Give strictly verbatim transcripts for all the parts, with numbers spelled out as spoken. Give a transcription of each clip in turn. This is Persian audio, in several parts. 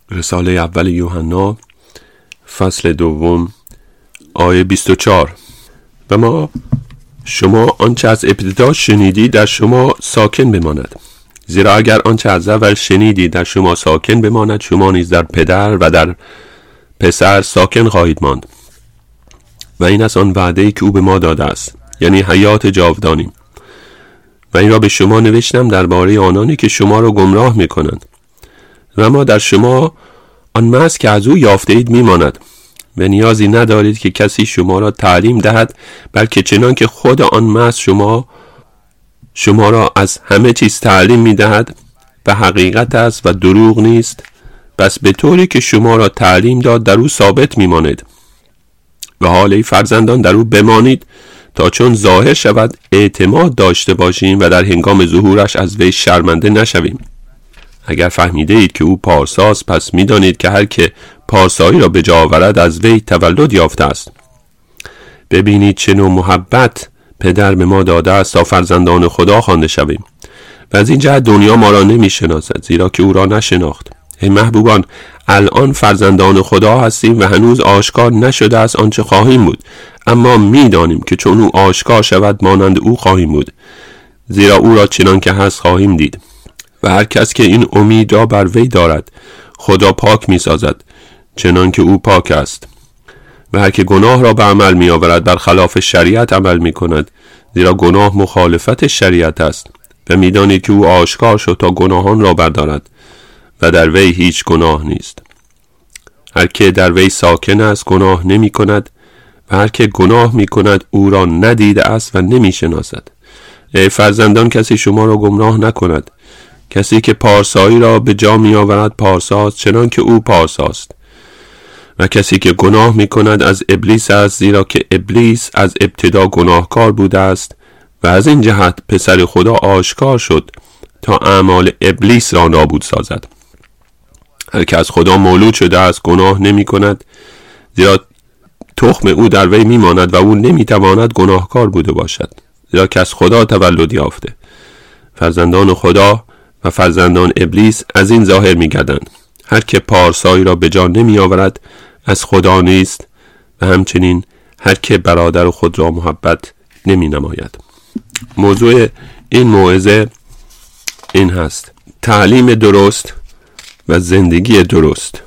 رساله اول یوحنا فصل دوم آیه بیست و چهار. و ما شما آنچه از ابتدا شنیدی در شما ساکن بماند، زیرا اگر آنچه از اول شنیدی در شما ساکن بماند، شما نیز در پدر و در پسر ساکن خواهید ماند. و این از آن وعده‌ای که او به ما داده است، یعنی حیات جاودانی. و این را به شما نوشتم درباره آنانی که شما را گمراه می‌کنند. و ما در شما آن محض که از او یافته اید میماند و نیازی ندارید که کسی شما را تعلیم دهد، بلکه چنان که خود آن محض شما شما را از همه چیز تعلیم میدهد و حقیقت است و دروغ نیست. پس به طوری که شما را تعلیم داد در او ثابت میمانید و حال ای فرزندان در او بمانید، تا چون ظاهر شود اعتماد داشته باشیم و در هنگام ظهورش از وی شرمنده نشویم. اگر فهمیده اید که او پارساست، پس میدانید که هر که پارسایی را به جا آورد از وی تولد یافته است. ببینید چه نوع محبت پدر به ما داده است تا فرزندان خدا خوانده شویم، و از این جهت دنیا ما را نمی شناسد، زیرا که او را نشناخت. ای محبوبان، الان فرزندان خدا هستیم و هنوز آشکار نشده است آنچه خواهیم بود، اما میدانیم که چون او آشکار شود مانند او خواهیم بود، زیرا او را چنان که هست خواهیم دید. و هر کس که این امید را بر وی دارد خدا پاک می سازد چنان که او پاک است. و هر که گناه را به عمل می آورد بر خلاف شریعت عمل می کند، زیرا گناه مخالفت شریعت است. و می دانید که او آشکار شد تا گناهان را بردارد و در وی هیچ گناه نیست. هر که در وی ساکن است گناه نمی کند، و هر که گناه می کند او را ندیده است و نمی شناسد. ای فرزندان، کسی شما را گمراه نکند. کسی که پارسایی را به جا می آورد پارساست چنان که او پارساست. و کسی که گناه می کند از ابلیس است، زیرا که ابلیس از ابتدا گناهکار بوده است و از این جهت پسر خدا آشکار شد تا اعمال ابلیس را نابود سازد. هر که از خدا مولود شده است گناه نمی کند، زیرا تخم او در وی می ماند و او نمی تواند گناهکار بوده باشد، زیرا که از خدا تولد یافته. فرزندان خدا و فرزندان ابلیس از این ظاهر می گردند. هر که پارسایی را به جا نمی آورد از خدا نیست، و همچنین هر که برادر خود را محبت نمی نماید. موضوع این موعظه این هست: تعلیم درست و زندگی درست،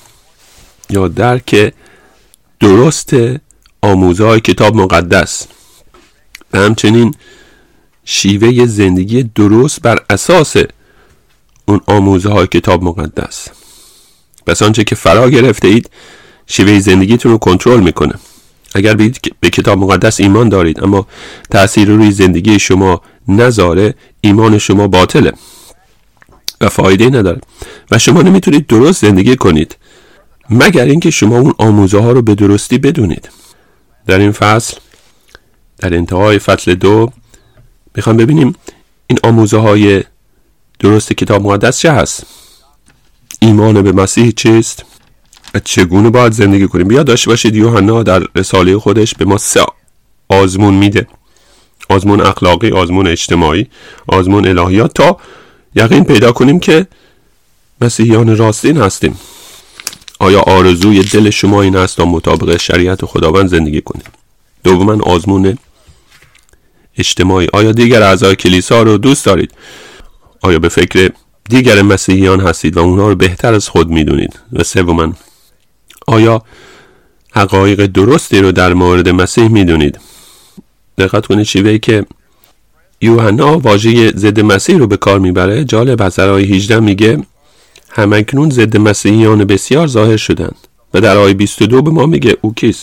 یا درک درست آموزهای کتاب مقدس و همچنین شیوه زندگی درست بر اساس اون آموزهای کتاب مقدس. پس آنچه که فرا گرفته اید شیوه زندگیتون رو کنترل میکنه. اگر به کتاب مقدس ایمان دارید اما تأثیر روی زندگی شما نذاره، ایمان شما باطله و فایده نداره و شما نمیتونید درست زندگی کنید مگر اینکه شما اون آموزه ها رو به درستی بدونید. در این فصل، در انتهای فصل دو، میخوام ببینیم این آموزه های درست کتاب مقدس چه هست، ایمان به مسیح چیست و چگونه باید زندگی کنیم. بیاد داشته باشید یوحنا در رساله خودش به ما سه آزمون میده: آزمون اخلاقی، آزمون اجتماعی، آزمون الهیات، تا یقین پیدا کنیم که مسیحیان راستین هستیم. آیا آرزوی دل شما این است تا مطابق شریعت خداوند زندگی کنید؟ دوما آزمون اجتماعی: آیا دیگر اعضای کلیسا رو دوست دارید؟ آیا به فکر دیگر مسیحیان هستید و اونها رو بهتر از خود میدونید؟ و سوما، آیا حقایق درستی رو در مورد مسیح میدونید؟ دقت کنید شیوهی که یوحنا واژه ضد مسیح رو به کار میبره جالب است. در آیه هجده میگه همکنون ضد مسیحیان بسیار ظاهر شدند، و در آیه بیست و دو به ما میگه او کیست؟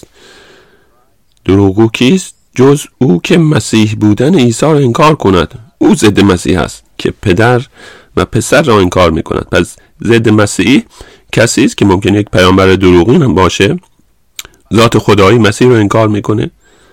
دروغگو کیست جز او که مسیح بودن عیسی را انکار کند؟ او ضد مسیح است که پدر و پسر را انکار میکند. پس ضد مسیح کسی است که ممکن یک پیامبر دروغین هم باشه، ذات خدایی مسیح رو انکار میکنه.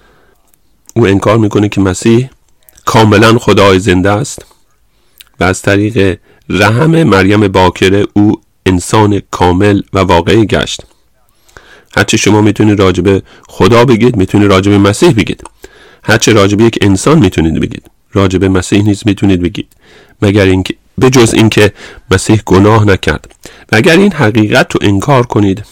او انکار میکنه که مسیح کاملا خدای زنده است و از طریق رحم مریم باکره او انسان کامل و واقعی گشت. هرچی شما میتونید راجب خدا بگید میتونید راجب مسیح بگید. هرچی راجب یک انسان میتونید بگید راجب مسیح نیز میتونید بگید، مگر اینکه به جز اینکه مسیح گناه نکرد. و اگر این حقیقت رو انکار کنید،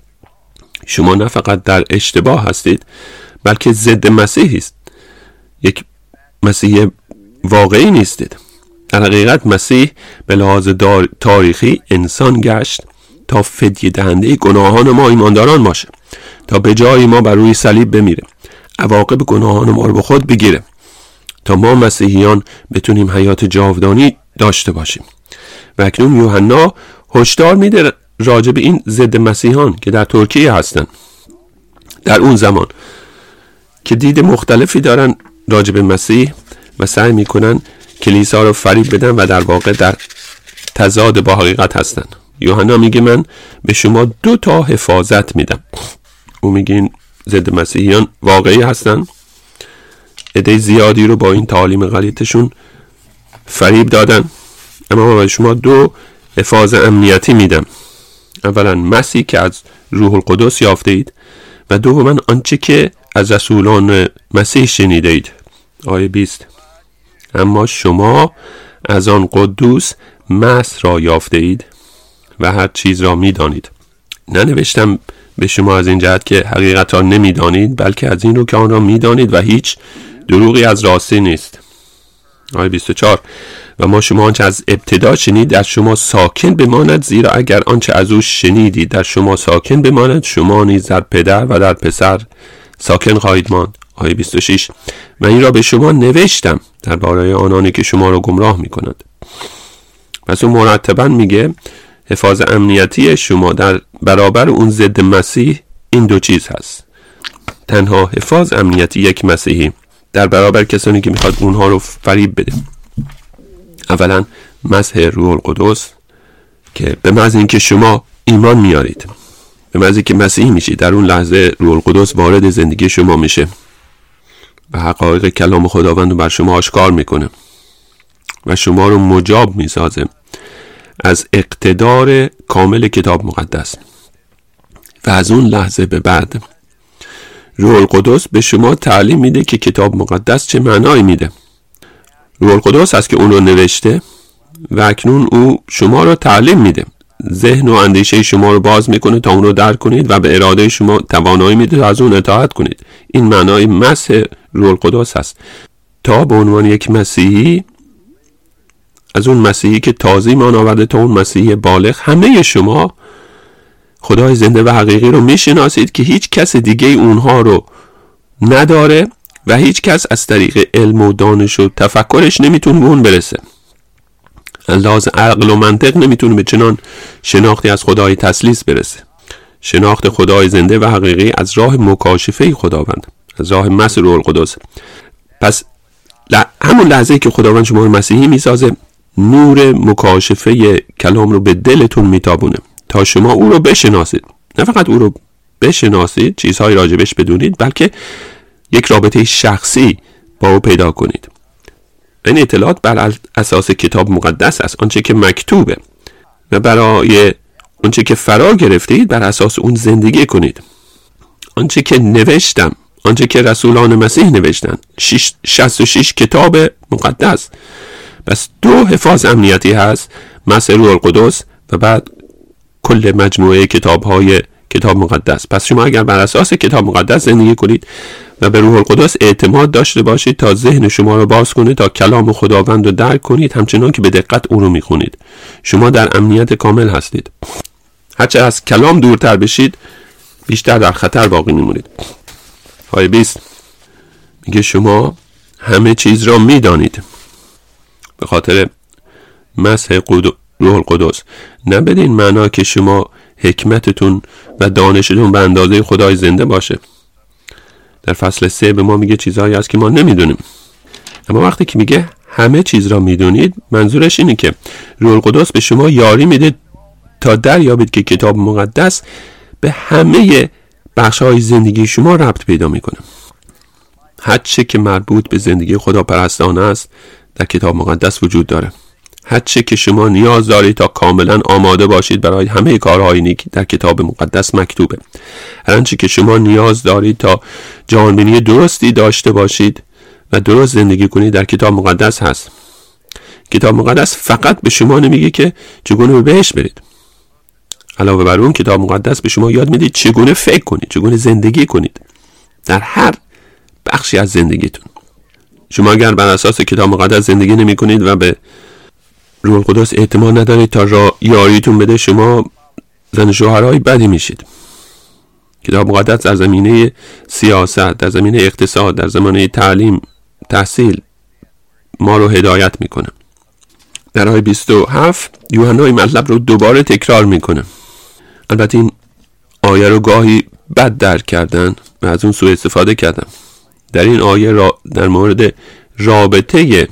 شما نه فقط در اشتباه هستید بلکه ضد مسیحی است. یک مسیح واقعی نیستید. در حقیقت مسیح به لحاظ تاریخی انسان گشت تا فدیه دهنده گناهان ما ایمانداران باشه، تا به جای ما بر روی صلیب بمیره، عواقب گناهان ما رو به خود بگیره، تا ما مسیحیان بتونیم حیات جاودانی داشته باشیم. و اکنون یوحنا هشدار میده راجع به این ضد مسیحان که در ترکیه هستن، در اون زمان که دید مختلفی دارن راجع به مسیح و سعی میکنن کلیسا رو فریب بدن و در واقع در تضاد با حقیقت هستن. یوحنا میگه من به شما دو تا حفاظت میدم. او میگه این ضد مسیحیان واقعی هستن، عده زیادی رو با این تعالیم غلطشون فریب دادن، اما من به شما دو حفاظ امنیتی میدم. اولا مسیح که از روح القدس یافته اید و دوما آنچه که از رسولان مسیح شنیده اید. آیه بیست، اما شما از آن قدوس مسح را یافته اید و هر چیز را میدانید. ننوشتم به شما از این جهت که حقیقت را نمیدانید، بلکه از این رو که آن را میدانید و هیچ دروغی از راستی نیست. آیه بیست و چهار، و ما شما آنچه از ابتدا شنید در شما ساکن بماند، زیرا اگر آنچه از او شنیدید در شما ساکن بماند، شما نیز در پدر و در پسر ساکن خواهید ماند. آیه بیست و شش، و این را به شما نوشتم درباره آنانی که شما را گمراه می‌کنند. پس اون مرتباً میگه حفاظ امنیتی شما در برابر اون ضد مسیح این دو چیز هست. تنها حفاظ امنیتی یک مسیحی در برابر کسانی که میخواد اونها رو فریب بده، اولا مسح روح القدس که به محض اینکه شما ایمان میارید، به محض اینکه مسیحی میشید، در اون لحظه روح القدس وارد زندگی شما میشه و حقایق کلام خداوند رو بر شما آشکار میکنه و شما رو مجاب میسازه از اقتدار کامل کتاب مقدس. و از اون لحظه به بعد روح القدس به شما تعلیم میده که کتاب مقدس چه معنایی میده. روح القدس هست که اون رو نوشته و اکنون او شما رو تعلیم میده، ذهن و اندیشه شما رو باز میکنه تا اون رو درک کنید و به اراده شما توانایی میده تا از اون اطاعت کنید. این معنای مسح روح القدس هست. تا به عنوان یک مسیحی، از اون مسیحی که تازه ایمان آورده تا اون مسیحی بالغ، همه شما خدای زنده و حقیقی رو میشناسید که هیچ کس دیگه اونها رو نداره و هیچ کس از طریق علم و دانش و تفکرش نمیتونه به اون برسه. از لحاظ عقل و منطق نمیتونه به چنان شناختی از خدای تثلیث برسه. شناخت خدای زنده و حقیقی از راه مکاشفه خداوند، از راه مسح روح القدس. پس همون لحظه که خداوند شما رو مسیحی میسازه، نور مکاشفه کلام رو به دلتون میتابونه تا شما او رو بشناسید. نه فقط او رو بشناسید، چیزهای راجبش بدونید، بلکه یک رابطه شخصی با او پیدا کنید. این اطلاعات بر اساس کتاب مقدس است، آنچه که مکتوبه، و برای آنچه که فرا گرفتید بر اساس اون زندگی کنید. آنچه که نوشتم، آنچه که رسولان مسیح نوشتن، شصت و شش کتاب مقدس. بس دو حفاظ امنیتی هست، مسح روح القدس و بعد کل مجموعه کتاب‌های کتاب مقدس. پس شما اگر بر اساس کتاب مقدس زندگی کنید و به روح القدس اعتماد داشته باشید تا ذهن شما رو باز کنید تا کلام خداوند رو درک کنید، همچنان که به دقت اون رو میخونید، شما در امنیت کامل هستید. هرچه از کلام دورتر بشید بیشتر در خطر باقی میمونید. آیه بیست میگه شما همه چیز را میدانید به خاطر مسح روح القدس. نه بدین معنا که شما حکمتتون و دانشتون به اندازه خدای زنده باشه. در فصل سه به ما میگه چیزهایی هست که ما نمیدونیم. اما وقتی که میگه همه چیز را میدونید، منظورش اینه که روح القدس به شما یاری میده تا دریابید که کتاب مقدس به همه بخش‌های زندگی شما ربط پیدا میکنه. هر چه که مربوط به زندگی خداپرستانه است در کتاب مقدس وجود داره. هر چه که شما نیاز دارید تا کاملا آماده باشید برای همه کارهای نیک در کتاب مقدس مکتوبه. هر آنچه که شما نیاز دارید تا جهانبینی درستی داشته باشید و درست زندگی کنید در کتاب مقدس هست. کتاب مقدس فقط به شما نمیگه که چگونه به بهشت برید. علاوه بر اون کتاب مقدس به شما یاد میده چگونه فکر کنید، چگونه زندگی کنید در هر بخشی از زندگیتون. شما اگر بر اساس کتاب مقدس زندگی نمی کنید و به روح القدس اعتماد ندارید تا را یاریتون بده، شما زن شوهرهای بدی میشید. کتاب مقدس در زمینه سیاست، در زمینه اقتصاد، در زمینه تعلیم، تحصیل ما رو هدایت میکنه. در آیه بیست و هفت یوحنا این مطلب رو دوباره تکرار میکنه. البته این آیه رو گاهی بد درک کردن و از اون سوء استفاده کردن. در این آیه را در مورد رابطه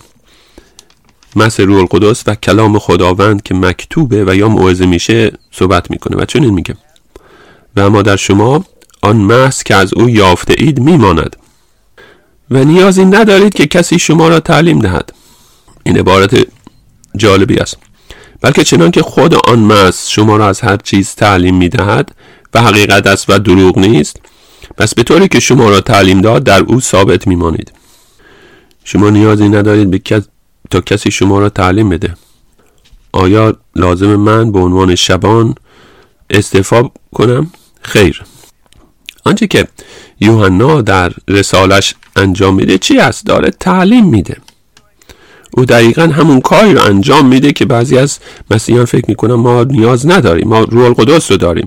مسح روح القدس و کلام خداوند که مکتوبه و یا موعظه میشه صحبت میکنه و چنین میگه: و اما در شما آن مسح که از او یافته اید میماند و نیازی ندارید که کسی شما را تعلیم دهد. این عبارت جالبی است. بلکه چنان که خود آن مسح شما را از هر چیز تعلیم میدهد و حقیقت است و دروغ نیست، پس به طوری که شما را تعلیم داد در او ثابت میمانید. شما نیازی ندارید به کس تا کسی شما را تعلیم بده. آیا لازم من به عنوان شبان استعفا کنم؟ خیر. آنچه که یوحنا در رسالش انجام میده چی است؟ داره تعلیم میده. او دقیقا همون کاری رو انجام میده که بعضی از مسیحیان فکر میکنن ما نیاز نداریم، ما روح القدس رو داریم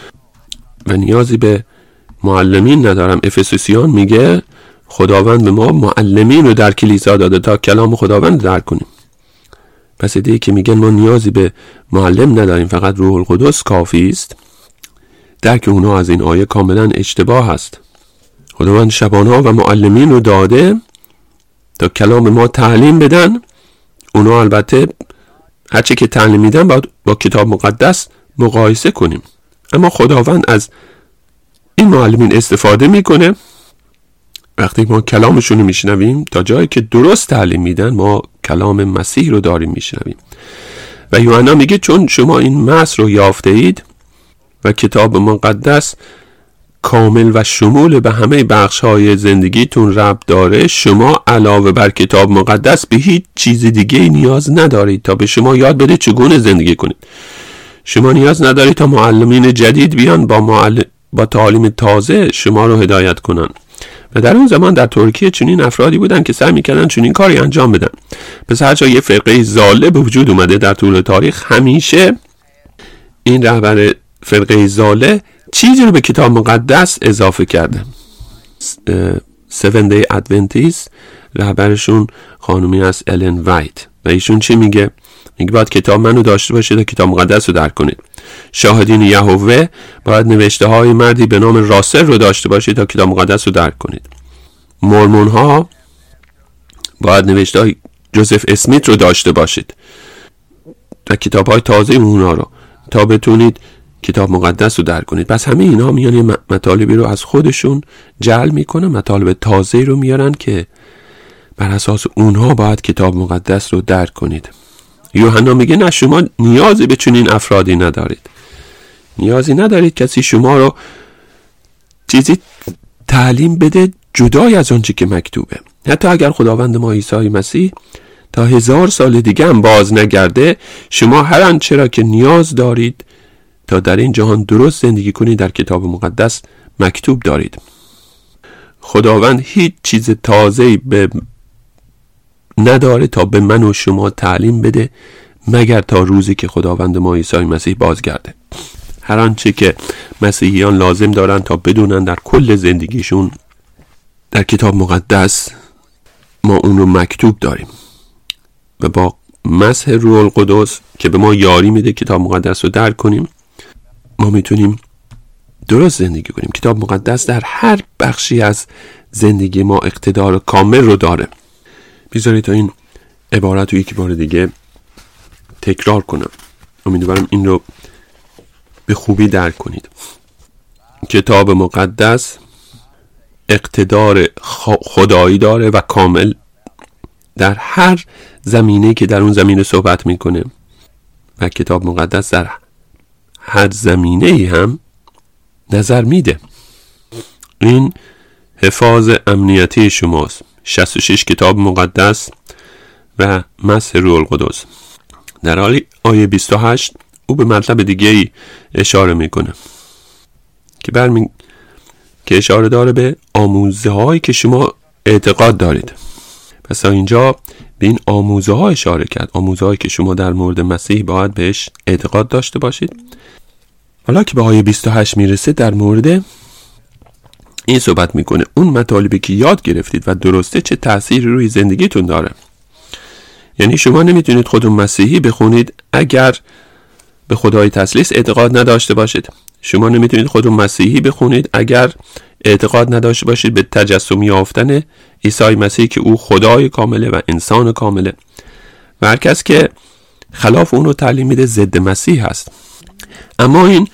و نیازی به معلمین ندارم. افسوسیان میگه خداوند به ما معلمین رو در کلیسا داده تا کلام خداوند درک کنیم. پس ایده ای که میگن ما نیازی به معلم نداریم، فقط روح القدس کافی است، درک اونا از این آیه کاملا اشتباه است. خداوند شبانها و معلمین رو داده تا کلام ما تعلیم بدن. اونا البته هرچه که تعلیم میدن باید با کتاب مقدس مقایسه کنیم، اما خداوند از این معلمین استفاده میکنه. وقتی ما کلامشون رو میشنویم تا جایی که درست تعلیم میدن، ما کلام مسیح رو داریم میشنویم. و یوحنا میگه چون شما این مسح رو یافته اید و کتاب مقدس کامل و شمول به همه بخش های زندگیتون ربط داره، شما علاوه بر کتاب مقدس به هیچ چیز دیگه نیاز ندارید تا به شما یاد بده چگونه زندگی کنید. شما نیاز ندارید تا معلمین جدید بیان با معلم با تعالیم تازه شما رو هدایت کنن. و در اون زمان در ترکیه چنین افرادی بودن که سعی میکردن چنین کاری انجام بدن. پس هر جا یه فرقه ضاله به وجود اومده در طول تاریخ، همیشه این رهبر فرقه ضاله چیزی رو به کتاب مقدس اضافه کرده. سون دی ادونتیست رهبرشون خانومی است الن وایت و ایشون چی میگه؟ میگه باید کتاب منو داشته باشید تا کتاب مقدس رو درک کنید. شاهدین یهوه باید نوشته های مردی به نام راسل رو داشته باشید تا کتاب مقدس رو درک کنید. مورمون ها باید نوشته های جوزف اسمیت رو داشته باشید و کتاب های تازه اونا رو تا بتونید کتاب مقدس رو درک کنید. پس همه اینا میان یه مطالبی رو از خودشون جعل میکنن، مطالب تازه رو میارن که بر اساس اونها باید کتاب مقدس رو درک کنید. یوحنا میگه نه، شما نیازی به چنین افرادی ندارید. نیازی ندارید کسی شما رو چیزی تعلیم بده جدای از آنچه که مکتوبه. حتی اگر خداوند ما عیسی مسیح تا هزار سال دیگه هم باز نگرده، شما هر آنچه را که نیاز دارید تا در این جهان درست زندگی کنید در کتاب مقدس مکتوب دارید. خداوند هیچ چیز تازه‌ای به نداره تا به من و شما تعلیم بده مگر تا روزی که خداوند ما عیسی مسیح بازگرده. هر آنچه که مسیحیان لازم دارن تا بدونن در کل زندگیشون در کتاب مقدس، ما اون رو مکتوب داریم و با مسح روح القدس که به ما یاری میده کتاب مقدس رو درک کنیم، ما میتونیم درست زندگی کنیم. کتاب مقدس در هر بخشی از زندگی ما اقتدار کامل رو داره. بذارید تا این عبارت رو یکی بار دیگه تکرار کنم. امیدوارم این رو به خوبی درک کنید. کتاب مقدس اقتدار خدایی داره و کامل در هر زمینه که در اون زمینه صحبت میکنه و کتاب مقدس در هر زمینه هم نظر میده. این حفاظ امنیتی شماست. شصت و شش کتاب مقدس و مسح روح القدس. در حالی آیه بیست و هشت او به مطلب دیگه ای اشاره میکنه که برمی که اشاره داره به آموزه هایی که شما اعتقاد دارید. پس اینجا به این آموزه ها اشاره کرد، آموزه هایی که شما در مورد مسیح باید بهش اعتقاد داشته باشید. حالا که به آیه بیست و هشت میرسه در مورد این صحبت میکنه اون مطالبی که یاد گرفتید و درسته چه تأثیری روی زندگیتون داره. یعنی شما نمیتونید خودتون مسیحی بخونید اگر به خدای تثلیث اعتقاد نداشته باشید. شما نمیتونید خودتون مسیحی بخونید اگر اعتقاد نداشته باشید به تجسم یافتن عیسی مسیح که او خدای کامله و انسان کامله و هر کس که خلاف اون رو تعلیم میده ضد مسیح هست. اما این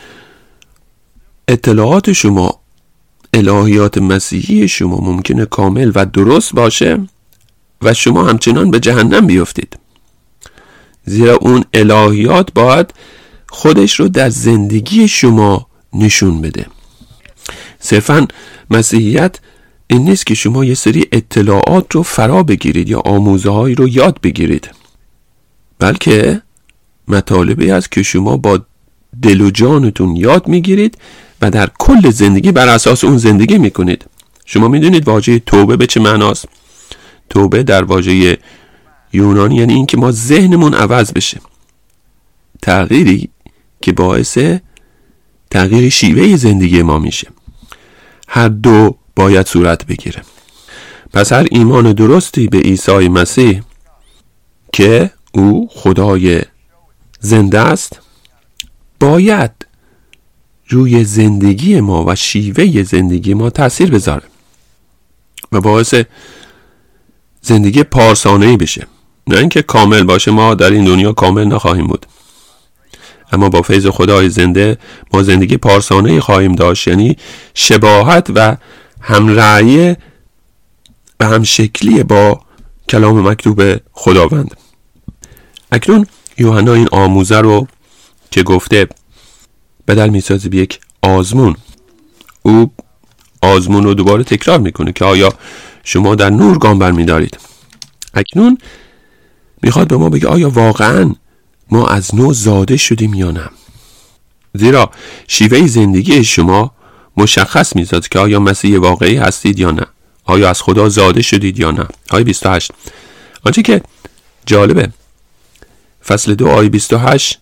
اطلاعات شما، الهیات مسیحی شما ممکنه کامل و درست باشه و شما همچنان به جهنم بیفتید، زیرا اون الهیات باید خودش رو در زندگی شما نشون بده. صرفاً مسیحیت این نیست که شما یه سری اطلاعات رو فرا بگیرید یا آموزه هایی رو یاد بگیرید، بلکه مطالبی است که شما با دل و جانتون یاد میگیرید و در کل زندگی بر اساس اون زندگی میکنید. شما میدونید واژه توبه به چه معناست؟ توبه در واژه یونانی یعنی این که ما ذهنمون عوض بشه، تغییری که باعث تغییر شیوه زندگی ما میشه. هر دو باید صورت بگیره. پس هر ایمان درستی به عیسی مسیح که او خدای زنده است باید روی زندگی ما و شیوه زندگی ما تأثیر بذاره و باعث زندگی پارسانه‌ای بشه. نه اینکه کامل باشه، ما در این دنیا کامل نخواهیم بود، اما با فیض خدای زنده ما زندگی پارسانه‌ای خواهیم داشت، یعنی شباهت و همرأیی و همشکلی با کلام مکتوب خداوند. اکنون یوحنا این آموزه رو که گفته بدل میسازه به یک آزمون، او آزمون رو دوباره تکرار میکنه که آیا شما در نور گام برمیدارید. اکنون میخواد به ما بگه آیا واقعاً ما از نو زاده شدیم یا نه، زیرا شیوه زندگی شما مشخص میسازه که آیا مسیح واقعی هستید یا نه، آیا از خدا زاده شدید یا نه. آیه بیست و هشت آنچه که جالبه، فصل دو آیه بیست و هشت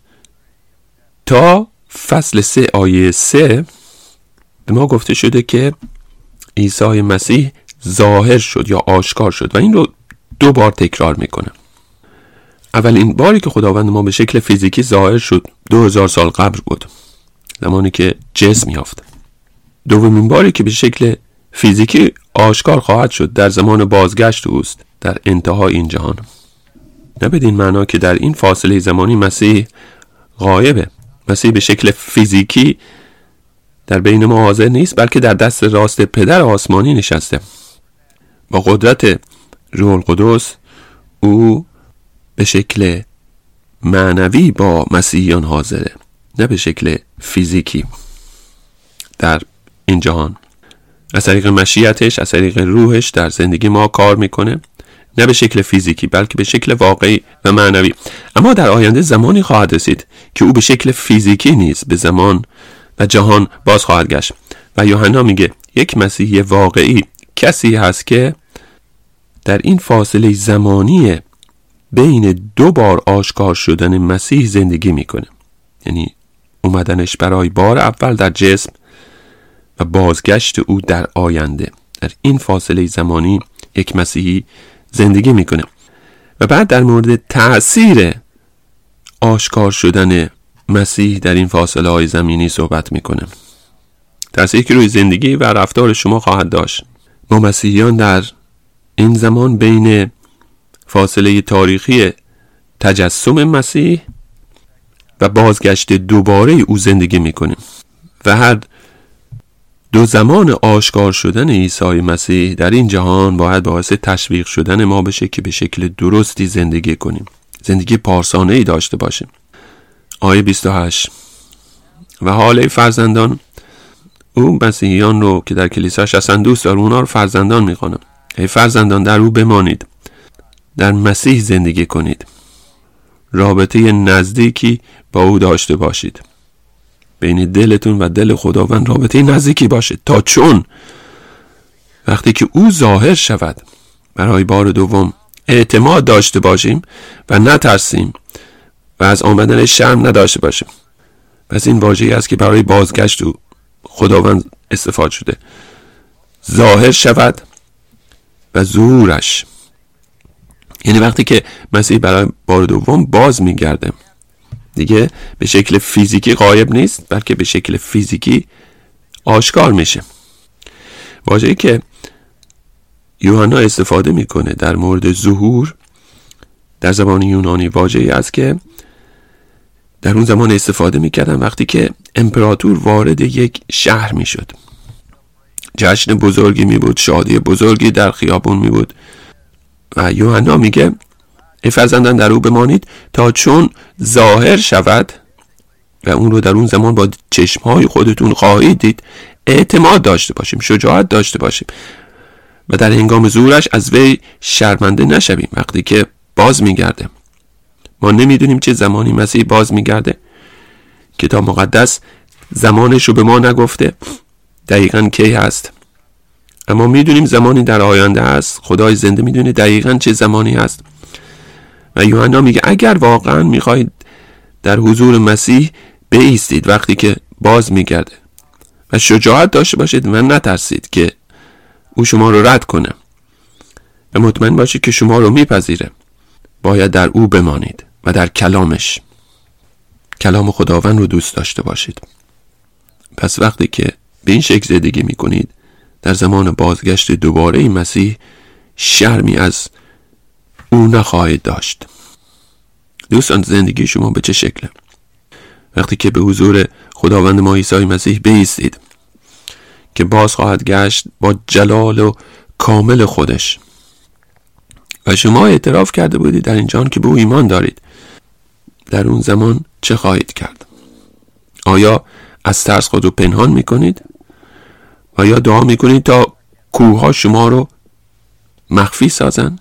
تا فصل سه آیه سه به ما گفته شده که عیسی مسیح ظاهر شد یا آشکار شد و این رو دو بار تکرار میکنه. اولین باری که خداوند ما به شکل فیزیکی ظاهر شد دو هزار سال قبل بود، زمانی که جسم یافت. دومین باری که به شکل فیزیکی آشکار خواهد شد در زمان بازگشت اوست، در انتهای این جهان. نه بدین معنا که در این فاصله زمانی مسیح غایبه. مسیح به شکل فیزیکی در بین ما حاضر نیست، بلکه در دست راست پدر آسمانی نشسته. با قدرت روح القدس او به شکل معنوی با مسیحیان حاضره، نه به شکل فیزیکی در این جهان. از طریق مشیتش، از طریق روحش در زندگی ما کار میکنه، نه به شکل فیزیکی بلکه به شکل واقعی و معنوی. اما در آینده زمانی خواهد رسید که او به شکل فیزیکی نیست به زمان و جهان باز خواهد گشت و یوحنا میگه یک مسیحی واقعی کسی هست که در این فاصله زمانی بین دو بار آشکار شدن مسیح زندگی میکنه، یعنی اومدنش برای بار اول در جسم و بازگشت او در آینده. در این فاصله زمانی یک مسیحی زندگی میکنه و بعد در مورد تأثیر آشکار شدن مسیح در این فاصله های زمینی صحبت میکنه، تأثیری که روی زندگی و رفتار شما خواهد داشت. ما مسیحیان در این زمان بین فاصله تاریخی تجسم مسیح و بازگشت دوباره او زندگی میکنیم و هر دو زمان آشکار شدن عیسی مسیح در این جهان باید باعث تشویق شدن ما بشه که به شکل درستی زندگی کنیم، زندگی پارسانه‌ای داشته باشیم. آیه بیست و هشت و حال فرزندان، او مسیحیان رو که در کلیساش هستن دوست داره، اونا رو فرزندان میخوانه. ای فرزندان در او بمانید، در مسیح زندگی کنید. رابطه نزدیکی با او داشته باشید. بین دلتون و دل خداوند رابطه نزدیکی باشه، تا چون وقتی که او ظاهر شود برای بار دوم اعتماد داشته باشیم و نترسیم و از آمدن شرم نداشته باشیم. پس این واژه‌ای است که برای بازگشت او خداوند استفاده شده. ظاهر شود و ظهورش، یعنی وقتی که مسیح برای بار دوم باز میگرده، دیگه به شکل فیزیکی غایب نیست، بلکه به شکل فیزیکی آشکار میشه. واژه‌ای که یوحنا استفاده میکنه در مورد ظهور در زبان یونانی واژه‌ای است که در اون زمان استفاده میکردن وقتی که امپراتور وارد یک شهر میشد. جشن بزرگی میبود، شادی بزرگی در خیابون میبود و یوحنا میگه ای فرزندان در او بمانید تا چون ظاهر شود و اون رو در اون زمان با چشمهای خودتون خواهید دید، اعتماد داشته باشیم، شجاعت داشته باشیم و در هنگام ظهورش از وی شرمنده نشویم. وقتی که باز میگرده، ما نمیدونیم چه زمانی مسیح باز میگرده، کتاب مقدس زمانش رو به ما نگفته دقیقاً کی هست، اما میدونیم زمانی در آینده است. خدای زنده میدونه دقیقاً چه زمانی هست و یوحنا میگه اگر واقعاً میخواید در حضور مسیح بایستید وقتی که باز میگرده و شجاعت داشته باشید و نترسید که او شما رو رد کنه و مطمئن باشید که شما رو میپذیره، باید در او بمانید و در کلامش، کلام خداوند رو دوست داشته باشید. پس وقتی که به این شکل زندگی میکنید، در زمان بازگشت دوباره این مسیح شرمی از او نخواهید داشت. دوستان، زندگی شما به چه شکله؟ وقتی که به حضور خداوند ما عیسی مسیح بایستید که باز خواهد گشت با جلال و کامل خودش و شما اعتراف کرده بودید در این جهان که به او ایمان دارید، در اون زمان چه خواهید کرد؟ آیا از ترس خود رو پنهان میکنید و یا دعا میکنید تا کوه‌ها شما رو مخفی سازن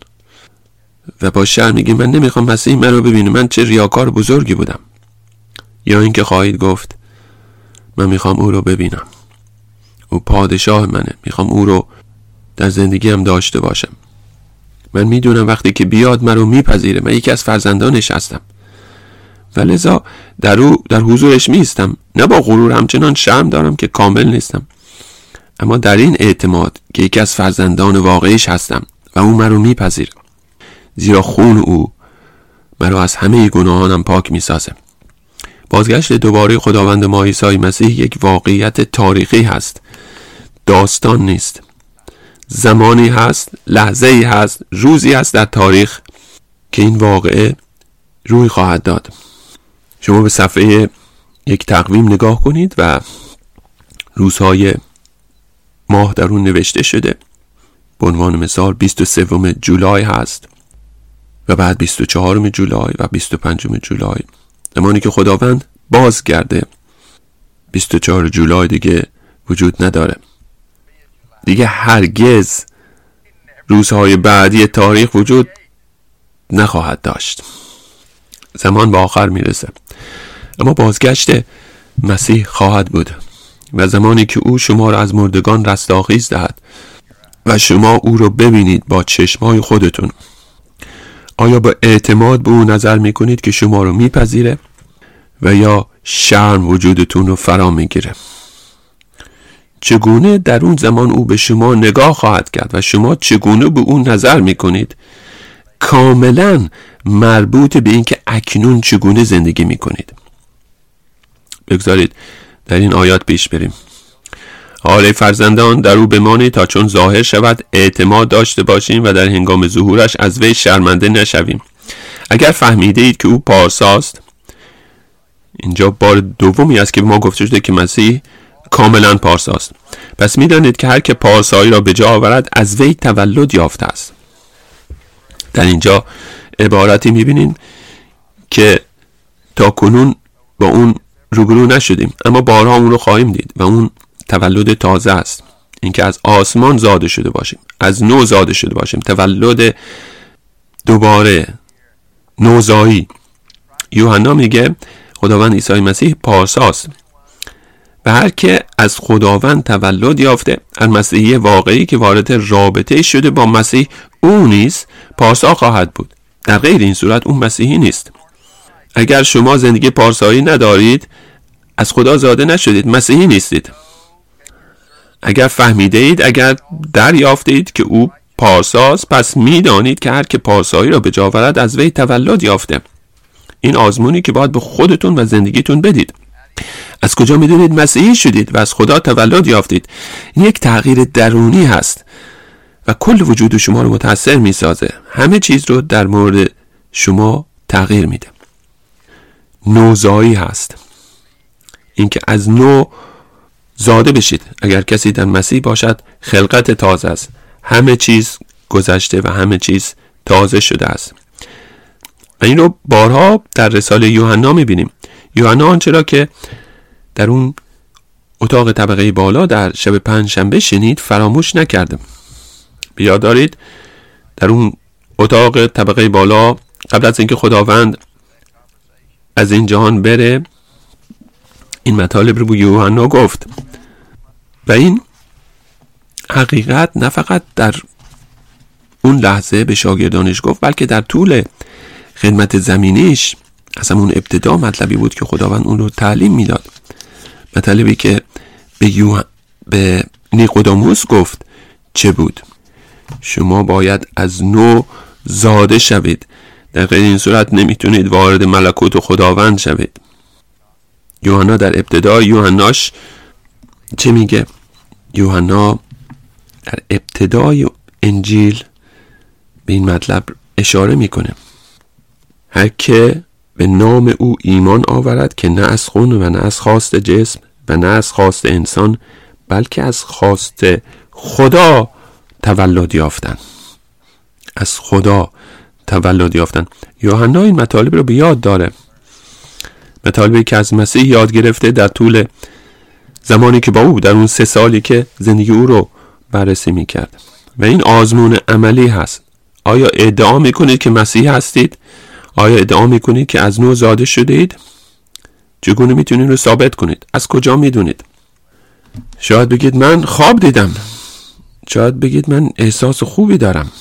و با شرم میگید من نمیخوام مسیح من رو ببینه، من چه ریاکار بزرگی بودم؟ یا اینکه خواهید گفت من میخوام او رو ببینم، او پادشاه منه، میخوام او رو در زندگیم داشته باشم، من میدونم وقتی که بیاد من رو میپذیره، من یکی از فرزندانش هستم و لذا در او در حضورش میستم، نه با غرور، همچنان شرم دارم که کامل نیستم، اما در این اعتماد که یکی از فرزندان واقعیش هستم و او من رو میپذیره، زیرا خون او من رو از همه گناهانم پاک میسازه. بازگشت دوباره خداوند ما عیسی مسیح یک واقعیت تاریخی هست، داستان نیست. زمانی هست، لحظه‌ای هست، روزی هست در تاریخ که این واقعه روی خواهد داد. شما به صفحه یک تقویم نگاه کنید و روزهای ماه در اون نوشته شده. به عنوان مثال بیست و سوم جولای هست و بعد بیست و چهارم جولای و بیست و پنجم جولای. زمانی که خداوند بازگرده، بیست و چهارم جولای دیگه وجود نداره. دیگه هرگز روزهای بعدی تاریخ وجود نخواهد داشت. زمان به آخر میرسه، اما بازگشت مسیح خواهد بود و زمانی که او شما را از مردگان رستاخیز دهد و شما او رو ببینید با چشمای خودتون، آیا با اعتماد به او نظر میکنید که شما رو میپذیره و یا شرم وجودتون رو فرا میگیره؟ چگونه در اون زمان او به شما نگاه خواهد کرد و شما چگونه به اون نظر میکنید کاملا مربوط به این که اکنون چگونه زندگی میکنید. بگذارید در این آیات پیش بریم. حال فرزندان در او بمانید تا چون ظاهر شود اعتماد داشته باشیم و در هنگام ظهورش از وی شرمنده نشویم. اگر فهمیده اید که او پارساست، اینجا بار دومی است که ما گفته شده که مسیح کاملا پارساست، پس میدانید که هر که پارسایی را به جا آورد از وی تولد یافته است. در اینجا عبارتی میبینیم که تا کنون با اون روبرو نشدیم، اما بارها اون رو خواهیم دید و اون تولد تازه است، اینکه از آسمان زاده شده باشیم، از نو زاده شده باشیم، تولد دوباره، نوزایی. یوحنا میگه خداوند عیسی مسیح پارساست و هر که از خداوند تولد یافته، هر مسیحی واقعی که وارد رابطه شده با مسیح، او نیز پارسا خواهد بود. در غیر این صورت اون مسیحی نیست. اگر شما زندگی پارسایی ندارید، از خدا زاده نشدید، مسیحی نیستید. اگر فهمیده اید، اگر دریافته اید که او پارساست، پس میدانید که هر که پارسایی را به جا آورد از وی تولد یافته. این آزمونی که باید به خودتون و زندگیتون بدید. از کجا میدونید مسیحی شدید و از خدا تولد یافتید؟ این یک تغییر درونی هست و کل وجود شما رو متاثر میسازه. همه چیز رو در مورد شما تغییر میده. نوزایی هست، اینکه از نو زاده بشید. اگر کسی در مسیح باشد خلقت تازه است، همه چیز گذشته و همه چیز تازه شده است. و این رو بارها در رساله یوحنا میبینیم. یوحنا آنچه را که در اون اتاق طبقه بالا در شب پنج شنبه شنید فراموش نکرده. بیاد دارید در اون اتاق طبقه بالا قبل از اینکه خداوند از این جهان بره، این مطالب رو به یوحنا گفت و این حقیقت نه فقط در اون لحظه به شاگردانش گفت، بلکه در طول خدمت زمینیش از همون ابتدا مطلبی بود که خداوند اون رو تعلیم میداد. مطلبی که به یوح... به نیقودیموس گفت چه بود؟ شما باید از نو زاده شوید، در غیر این صورت نمیتونید وارد ملکوت خداوند شوید. یوحنا در ابتدا یوحناش چه میگه؟ یوحنا در ابتدای انجیل به این مطلب اشاره میکنه. هر که به نام او ایمان آورد که نه از خون و نه از خواست جسم و نه از خواست انسان، بلکه از خواست خدا تولد یافتن. از خدا تولد یافتن. یوحنا این مطالب رو به یاد داره، مطالبی که از مسیح یاد گرفته در طول زمانی که با او در اون سه سالی که زندگی او رو بررسی میکرد. و این آزمون عملی هست. آیا ادعا میکنید که مسیح هستید؟ آیا ادعا میکنید که از نو زاده شدید؟ چگونه میتونید رو ثابت کنید؟ از کجا میدونید؟ شاید بگید من خواب دیدم، شاید بگید من احساس خوبی دارم.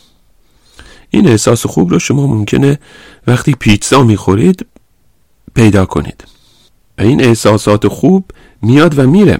این احساس خوب رو شما ممکنه وقتی پیتزا میخورید پیدا کنید و این احساسات خوب میاد و میره.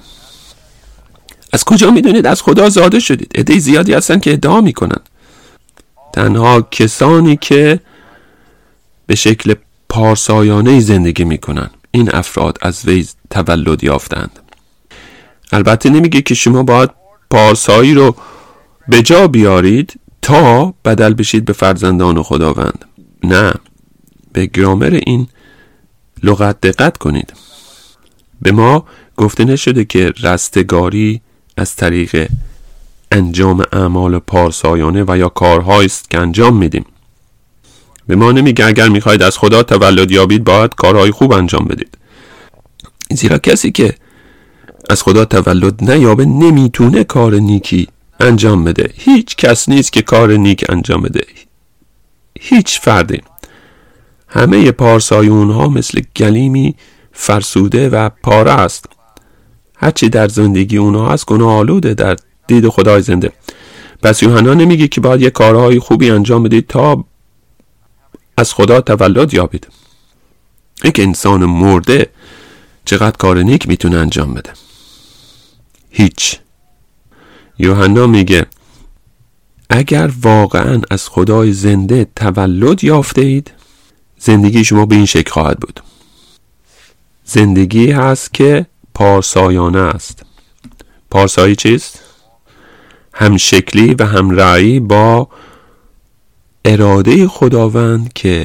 از کجا میدونید از خدا زاده شدید؟ عده زیادی هستن که ادعا میکنن. تنها کسانی که به شکل پارسایانه زندگی میکنن، این افراد از وی تولد یافتند. البته نمیگه که شما باید پارسایی رو به جا بیارید تا بدل بشید به فرزندان خداوند. نه، به گرامر این لغت دقت کنید. به ما گفته نشده که رستگاری از طریق انجام اعمال پارسایانه و یا کارهایی است که انجام میدیم. به ما نمیگه اگر میخواید از خدا تولد یابید باید کارهای خوب انجام بدید. زیرا کسی که از خدا تولد نیابه نمیتونه کار نیکی انجام بده. هیچ کس نیست که کار نیک انجام بده، هیچ فردی. همه پارسایون ها مثل گلیمی فرسوده و پاره است. هرچی در زندگی اونها هست گناه آلوده در دید خدای زنده. پس یوحنا نمیگه که باید یه کارهای خوبی انجام بدید تا از خدا تولد یابید. یک انسان مرده چقدر کار نیک میتونه انجام بده؟ هیچ. یوحنا میگه اگر واقعا از خدای زنده تولد یافته اید، زندگی شما به این شکل خواهد بود. زندگی هست که پارسایانه است. پارسایی چیست؟ هم شکلی و هم رأی با اراده خداوند که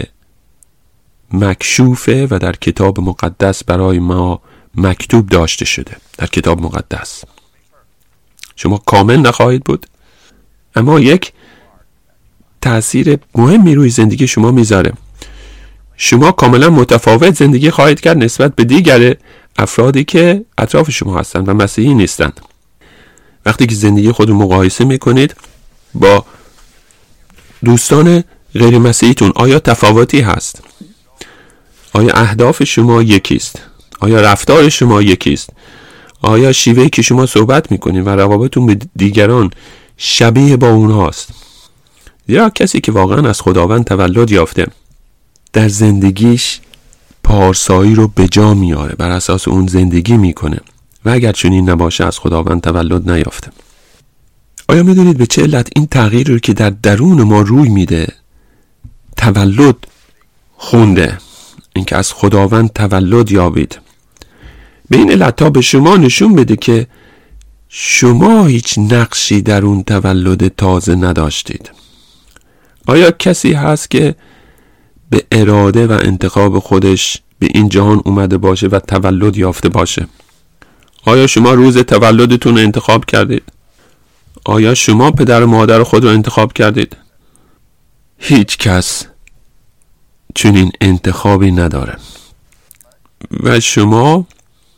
مکشوفه و در کتاب مقدس برای ما مکتوب داشته شده. در کتاب مقدس شما کامل نخواهید بود، اما یک تأثیر مهمی روی زندگی شما میذاره. شما کاملا متفاوت زندگی خواهید کرد نسبت به دیگر افرادی که اطراف شما هستند و مسیحی نیستند. وقتی که زندگی خود رو مقایسه میکنید با دوستان غیر مسیحیتون، آیا تفاوتی هست؟ آیا اهداف شما یکیست؟ آیا رفتار شما یکیست؟ آیا شیوهی که شما صحبت میکنید و روابطتون به دیگران شبیه با اونهاست؟ یا کسی که واقعا از خداوند تولد یافته در زندگیش پارسایی رو به جا میاره، بر اساس اون زندگی میکنه و اگر چنین نباشه از خداوند تولد نیافته. آیا میدونید به چه علت این تغییر رو که در درون ما روی میده تولد خونده؟ اینکه از خداوند تولد یابید. به این علت تا به شما نشون بده که شما هیچ نقشی در اون تولد تازه نداشتید. آیا کسی هست که به اراده و انتخاب خودش به این جهان اومده باشه و تولد یافته باشه؟ آیا شما روز تولدتون رو انتخاب کردید؟ آیا شما پدر و مادر خود رو انتخاب کردید؟ هیچ کس چنین انتخابی نداره و شما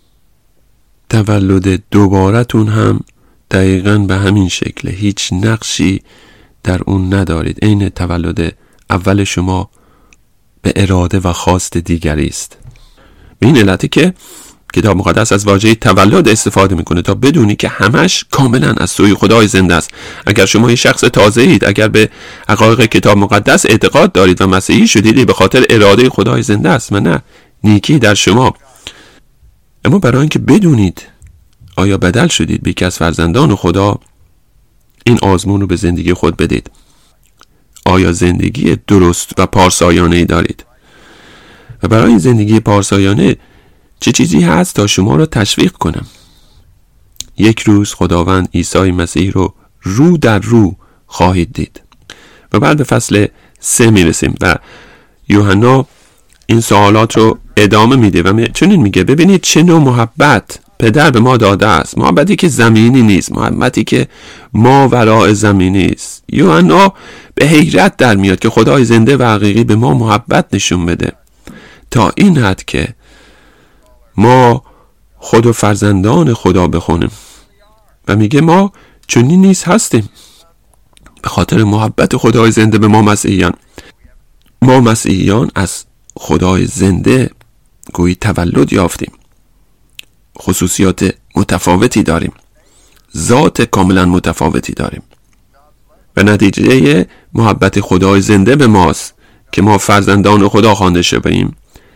تولد دوبارتون هم دقیقاً به همین شکل، هیچ نقشی در اون ندارید. عین تولد اول شما به اراده و خواست دیگری است. به این علته که کتاب مقدس از واژه تولد استفاده میکنه تا بدونی که همش کاملا از سوی خدای زنده است. اگر شما یه شخص تازه اید، اگر به حقایق کتاب مقدس اعتقاد دارید و مسیحی شدید، به خاطر اراده خدای زنده است و نه نیکی در شما. اما برای اینکه بدونید آیا بدل شدید به یکی از فرزندان خدا، این آزمون رو به زندگی خود بدید. آیا زندگی درست و پارسایانه ای دارید؟ و برای این زندگی پارسایانه چه چیزی هست تا شما رو تشویق کنم؟ یک روز خداوند عیسی مسیح رو رو در رو خواهید دید. و بعد به فصل سه میرسیم و یوحنا این سوالات رو ادامه میده و چنین میگه: ببینید چه نوع محبت پدر به ما داده است، محبتی که زمینی نیست، محبتی که ماوراء زمینی است. یوحنا به حیرت در میاد که خدای زنده و حقیقی به ما محبت نشون بده تا این حد که ما خود و فرزندان خدا بخونیم و میگه ما چنین نیز هستیم به خاطر محبت خدای زنده به ما مسیحیان. ما مسیحیان از خدای زنده گویی تولد یافتیم، خصوصیات متفاوتی داریم، ذات کاملا متفاوتی داریم و نتیجه محبت خدای زنده به ماست که ما فرزندان خدا خوانده شویم.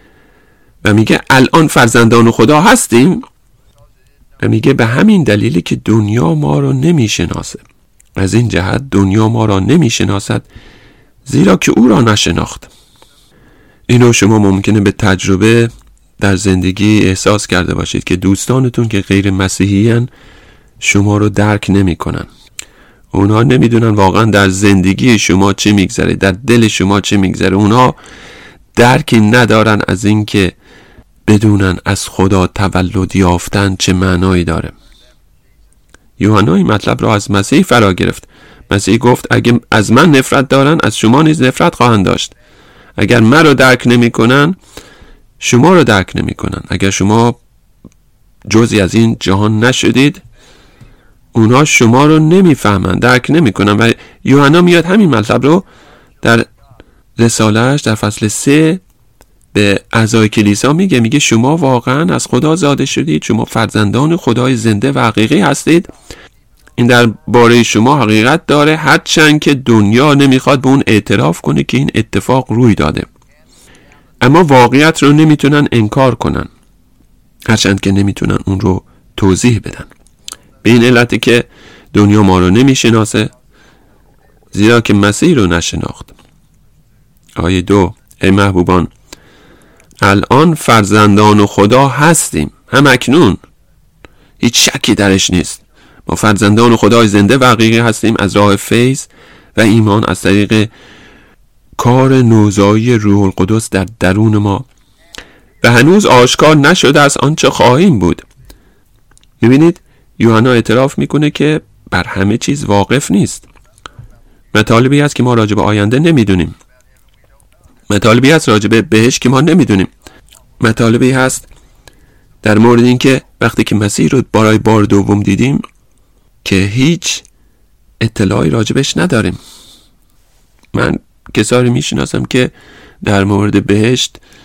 و میگه الان فرزندان خدا هستیم و میگه به همین دلیلی که دنیا ما رو نمیشناسه. از این جهت دنیا ما را نمیشناسد زیرا که او را نشناخت. اینو شما ممکنه به تجربه در زندگی احساس کرده باشید که دوستانتون که غیر مسیحیان شما رو درک نمی کنن. اونها نمیدونن واقعا در زندگی شما چه میگذره، در دل شما چه میگذره. اونها درکی ندارن از این که بدونن از خدا تولد یافتن چه معنایی داره. یوحنا این مطلب را از مسیح فرا گرفت. مسیح گفت اگه از من نفرت دارن از شما نیز نفرت خواهند داشت. اگر من رو درک نمی کنن شما رو درک نمی کنن. اگر شما جزئی از این جهان نشدید اونها شما رو نمی فهمن، درک نمی کنن. و یوحنا میاد همین مطلب رو در رسالهش در فصل سه به اعضای کلیسا میگه. میگه شما واقعا از خدا زاده شدید، شما فرزندان خدای زنده و حقیقی هستید. این در باره شما حقیقت داره، هرچند که دنیا نمیخواد به اون اعتراف کنه که این اتفاق روی داده. اما واقعیت رو نمیتونن انکار کنن، هرچند که نمیتونن اون رو توضیح بدن. به این علته که دنیا ما رو نمیشناسه زیرا که مسیح رو نشناخت. آیه دو: ای محبوبان الان فرزندان خدا هستیم، هم اکنون، هیچ شکی درش نیست. ما فرزندان خدای زنده و حقیقی هستیم از راه فیض و ایمان، از طریق کار نوزایی روح القدس در درون ما و هنوز آشکار نشده از آنچه خواهیم بود. میبینید یوحنا اعتراف میکنه که بر همه چیز واقف نیست. مطالبی هست که ما راجع به آینده نمیدونیم، مطالبی هست راجع به بهشت که ما نمیدونیم، مطالبی هست در مورد این که وقتی که مسیح رو برای بار دوم دیدیم که هیچ اطلاعی راجبش نداریم. من کسانی میشناسم که در مورد بهشت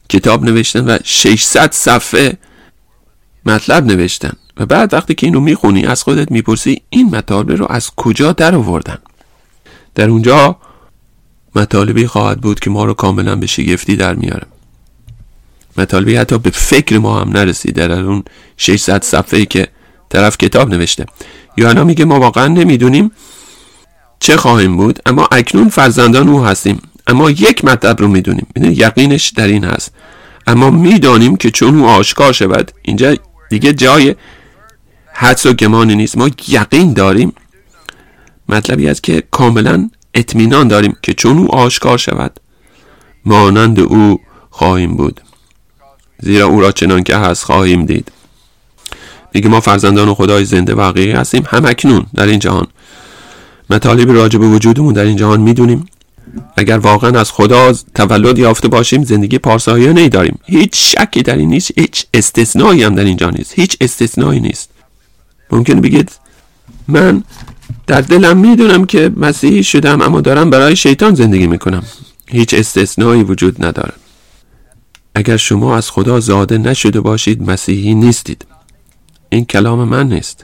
کتاب نوشتن و ششصد صفحه مطلب نوشتن و بعد وقتی که اینو میخونی از خودت میپرسی این مطالب رو از کجا در آوردن. در اونجا مطالبی خواهد بود که ما رو کاملا به شگفتی در میاره، مطالبی حتی به فکر ما هم نرسیده در اون ششصد صفحه‌ای که طرف کتاب نوشته. یوحنا میگه ما واقعا نمیدونیم چه خواهیم بود، اما اکنون فرزندان او هستیم، اما یک مطلب رو میدونیم، یقینش در این هست، اما میدانیم که چون او آشکار شود. اینجا دیگه جای حدس و گمانی نیست، ما یقین داریم، مطلبی است که کاملا اطمینان داریم که چون او آشکار شود مانند او خواهیم بود، زیرا او را چنان که هست خواهیم دید. میگه ما فرزندان خدای زنده و حقیقی هستیم هم اکنون در این جهان. مطالبی راجع به وجودمون در این جهان میدونیم. اگر واقعا از خدا تولد یافته باشیم زندگی پارسایانه‌ای داریم، هیچ شکی در این نیست، هیچ استثنایی هم در اینجا نیست، هیچ استثنایی نیست. ممکن بگید من در دلم میدونم که مسیحی شدم اما دارم برای شیطان زندگی میکنم. هیچ استثنایی وجود نداره. اگر شما از خدا زاده نشده باشید مسیحی نیستید. این کلام من نیست.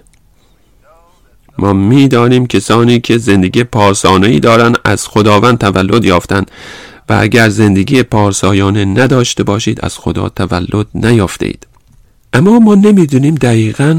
ما میدانیم کسانی که زندگی پارسایانه‌ای دارن از خداوند تولد یافتند و اگر زندگی پارسایانه نداشته باشید از خدا تولد نیافته اید. اما ما نمیدونیم دقیقاً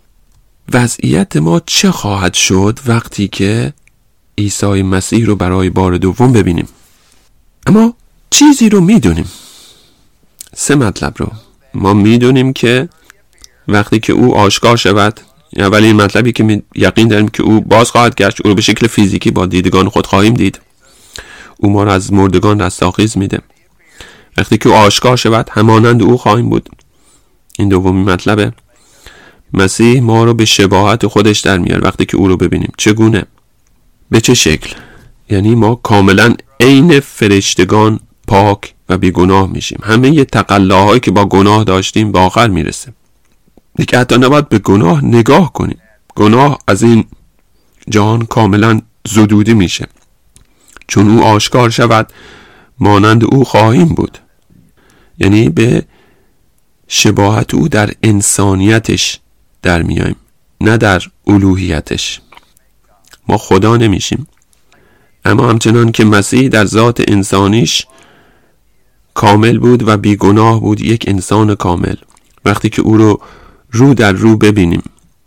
وضعیت ما چه خواهد شد وقتی که عیسی مسیح رو برای بار دوم ببینیم. اما چیزی رو میدونیم، سه مطلب رو ما میدونیم که وقتی که او آشکار شود، اولین مطلبی که می یقین داریم که او باز خواهد گشت، او رو به شکل فیزیکی با دیدگان خود خواهیم دید، او ما را از مردگان رستاخیز میده. وقتی که او آشکار شود همانند او خواهیم بود. این دومی مطلبه. مسیح ما رو به شباهت خودش در میاره وقتی که او رو ببینیم. چگونه؟ به چه شکل؟ یعنی ما کاملا عین فرشتگان پاک و بیگناه میشیم. همه یه تقلاهایی که با گناه داشتیم به آخر میرسه. دیگه حتی نباید به گناه نگاه کنیم. گناه از این جهان کاملا زدوده میشه. چون او آشکار شود مانند او خواهیم بود. یعنی به شباهت او در انسانیتش در میایم، نه در الوهیتش. ما خدا نمیشیم، اما همچنان که مسیح در ذات انسانیش کامل بود و بیگناه بود، یک انسان کامل، وقتی که او رو رو در رو ببینیم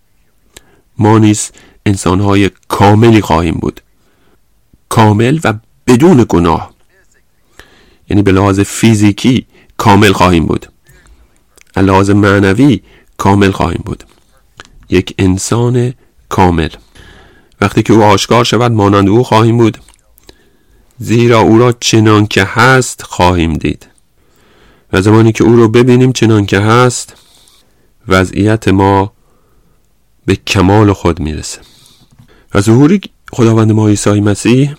ما نیز انسانهای کاملی خواهیم بود، کامل و بدون گناه. یعنی به لحاظ فیزیکی کامل خواهیم بود، به لحاظ معنوی کامل خواهیم بود، یک انسان کامل. وقتی که او آشکار شود مانند او خواهیم بود، زیرا او را چنان که هست خواهیم دید. و زمانی که او رو ببینیم چنان که هست وضعیت ما به کمال خود میرسه. و ظهور خداوند ما عیسی مسیح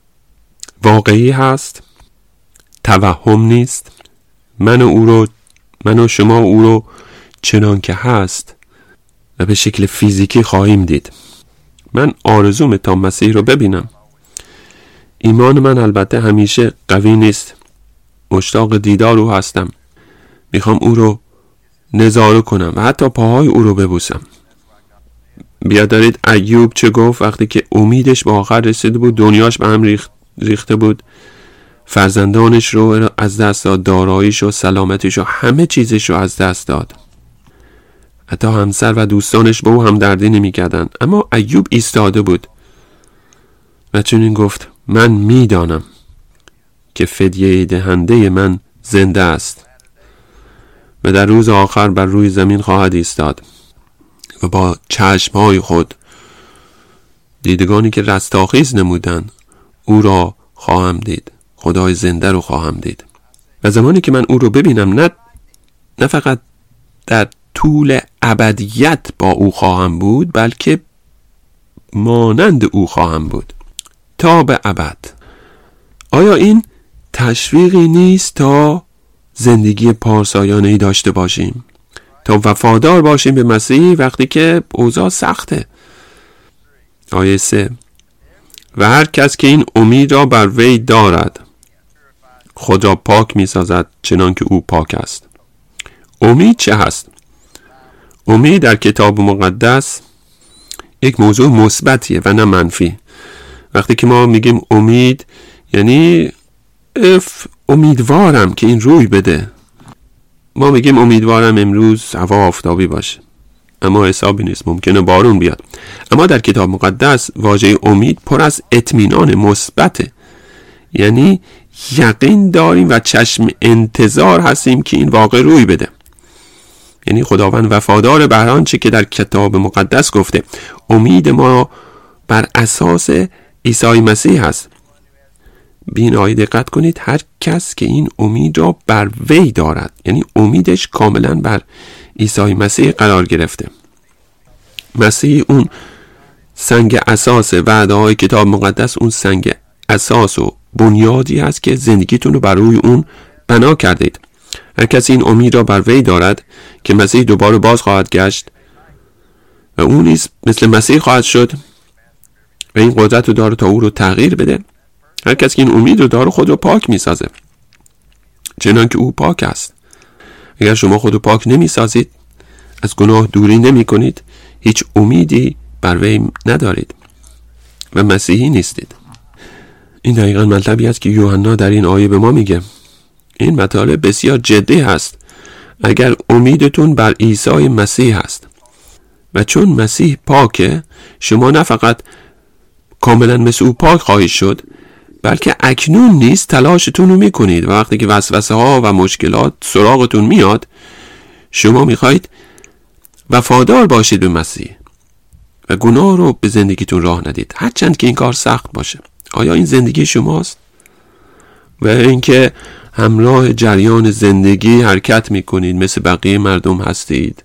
واقعی هست، توهم نیست. من و او رو من و شما او رو چنان که هست و به شکل فیزیکی خواهیم دید. من آرزومه تا مسیح رو ببینم. ایمان من البته همیشه قوی نیست. مشتاق دیدار او هستم. میخوام او رو نظاره کنم و حتی پاهای او رو ببوسم. بیا دارید ایوب چه گفت وقتی که امیدش به آخر رسیده بود، دنیاش به هم ریخت ریخته بود، فرزندانش رو از دست داد، داراییش و سلامتیش و همه چیزش رو از دست داد. حتی همسر و دوستانش به او همدردی نمی‌کردند، اما ایوب ایستاده بود و چنین گفت من میدانم که فدیه دهنده من زنده است و در روز آخر بر روی زمین خواهد ایستاد و با چشمهای خود دیدگانی که رستاخیز نمودند او را خواهم دید، خدای زنده رو خواهم دید. و زمانی که من او رو ببینم نه نه فقط در طول ابدیت با او خواهم بود، بلکه مانند او خواهم بود تا به ابد. آیا این تشویقی نیست تا زندگی پارسایانه‌ای داشته باشیم، تا وفادار باشیم به مسیح وقتی که اوضاع سخته؟ آیه سه: و هر کس که این امید را بر وی دارد خود را پاک می سازد چنان که او پاک است. امید چه هست؟ امید در کتاب مقدس یک موضوع مثبتیه و نه منفی. وقتی که ما میگیم امید یعنی اف امیدوارم که این روی بده. ما میگیم امیدوارم امروز هوا آفتابی باشه، اما حسابی نیست، ممکنه بارون بیاد. اما در کتاب مقدس واژه امید پر از اطمینان مثبته، یعنی یقین داریم و چشم انتظار هستیم که این واقع روی بده. یعنی خداوند وفادار بر آنچه که در کتاب مقدس گفته. امید ما بر اساس عیسی مسیح هست. بین آیه دقت کنید، هر کس که این امید را بر وی دارد، یعنی امیدش کاملا بر عیسی مسیح قرار گرفته. مسیح اون سنگ اساس وعده های کتاب مقدس، اون سنگ اساس و بنیادی است که زندگیتون رو بر روی اون بنا کردید. هر کسی این امید را بر وی دارد که مسیح دوباره باز خواهد گشت و اون نیز مثل مسیح خواهد شد و این قدرت رو داره تا او رو تغییر بده. هر کسی که این امید رو داره خود رو پاک می سازه چنان که او پاک است. اگر شما خود رو پاک نمی سازید، از گناه دوری نمی کنید، هیچ امیدی بر وی ندارید و مسیحی نیستید. این دقیقاً مطلبی است که یوحنا در این آیه به ما میگه. این مطالب بسیار جدی هست. اگر امیدتون بر عیسی مسیح هست و چون مسیح پاکه، شما نه فقط کاملا مثل او پاک خواهید شد، بلکه اکنون نیز تلاشتون رو میکنید و وقتی که وسوسه ها و مشکلات سراغتون میاد، شما میخواید وفادار باشید به مسیح و گناه رو به زندگیتون راه ندید، هرچند که این کار سخت باشه. آیا این زندگی شماست؟ و اینکه همراه جریان زندگی حرکت میکنید، مثل بقیه مردم هستید،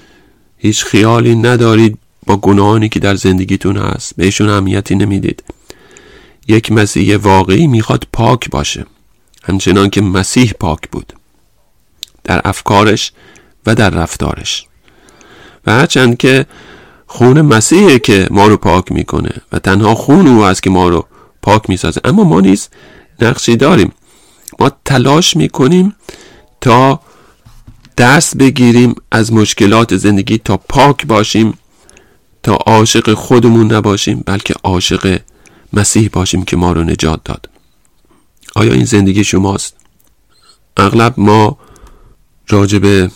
هیچ خیالی ندارید با گناهانی که در زندگیتون هست، بهشون اهمیتی نمیدید. یک مسیح واقعی میخواد پاک باشه، همچنان که مسیح پاک بود در افکارش و در رفتارش. و هرچند که خون مسیحه که ما رو پاک میکنه و تنها خون او است که ما رو پاک میسازه، اما ما نیز نقشی داریم. ما تلاش میکنیم تا دست بگیریم از مشکلات زندگی، تا پاک باشیم، تا عاشق خودمون نباشیم بلکه عاشق مسیح باشیم که ما رو نجات داد. آیا این زندگی شماست؟ اغلب ما راجع به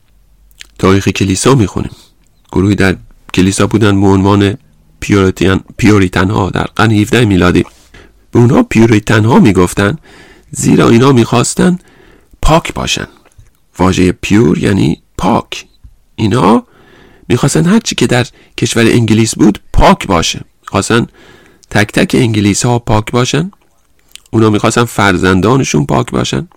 تاریخ کلیسا میخونیم. گروهی در کلیسا بودن به عنوان پیوریتن پیوریتن ها در قرن هفدهم میلادی. به اونها پیوریتن ها میگفتن زیرا اینا میخواستن پاک باشن. واژه پیور یعنی پاک. اینا میخواستن هرچی که در کشور انگلیس بود پاک باشه. خواستن تک تک انگلیس ها پاک باشن. اونا میخواستن فرزندانشون پاک باشن.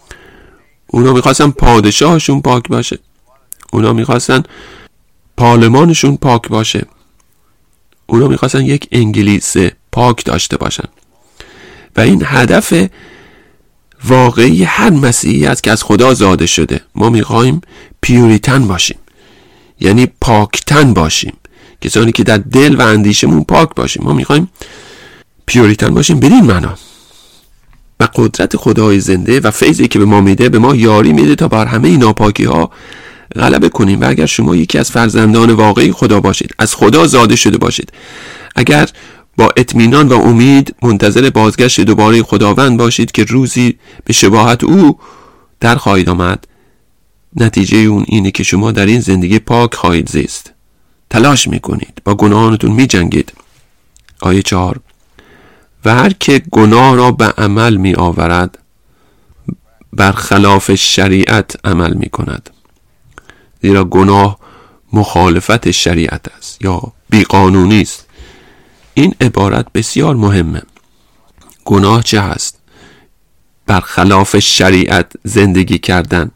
اونا میخواستن پادشاهشون پاک باشه. اونا میخواستن پارلمانشون پاک باشه. اونا میخواستن یک انگلیس پاک داشته باشن. و این هدف واقعی هر مسیحی است که از خدا زاده شده. ما میخوایم پیوریتن باشیم، یعنی پاکتن باشیم، کسانی که در دل و اندیشمون پاک باشیم. ما میخوایم پیوریتن باشیم بدین معنا. و قدرت خدای زنده و فیضی که به ما میده به ما یاری میده تا بر همه این ناپاکی ها غلبه کنیم. و اگر شما یکی از فرزندان واقعی خدا باشید، از خدا زاده شده باشید، اگر با اطمینان و امید منتظر بازگشت دوباره خداوند باشید که روزی به شباهت او در خواهید آمد، نتیجه اون اینه که شما در این زندگی پاک خواهید زیست. تلاش میکنید، با گناهانتون میجنگید. آیه چهار: و هر که گناه را به عمل می آورد برخلاف شریعت عمل می کند، زیرا گناه مخالفت شریعت است یا بیقانونی است. این عبارت بسیار مهمه. گناه چه هست؟ برخلاف شریعت زندگی کردن،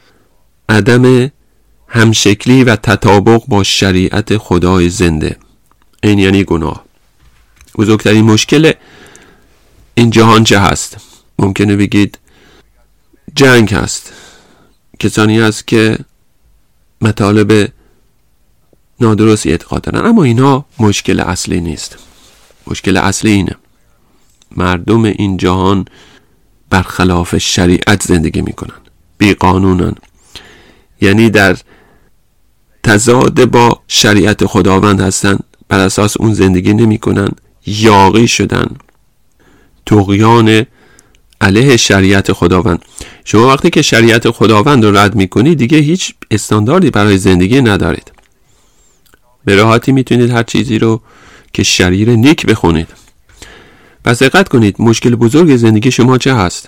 عدم همشکلی و تطابق با شریعت خدای زنده، این یعنی گناه. بزرگترین مشکل این جهان چه هست؟ ممکنه بگید جنگ هست. کسانی هست که مطالب نادرستی اعتقاد دارن، اما اینا مشکل اصلی نیست. مشکل اصلی اینه: مردم این جهان برخلاف شریعت زندگی میکنن، بی قانونن، یعنی در تضاد با شریعت خداوند هستن، بر اساس اون زندگی نمیکنن، یاغی شدن، طغیان علیه شریعت خداوند. شما وقتی که شریعت خداوند رو رد میکنید دیگه هیچ استانداردی برای زندگی ندارید. به راحتی میتونید هر چیزی رو که شریر نیک بخونید. پس دقت کنید، مشکل بزرگ زندگی شما چه هست؟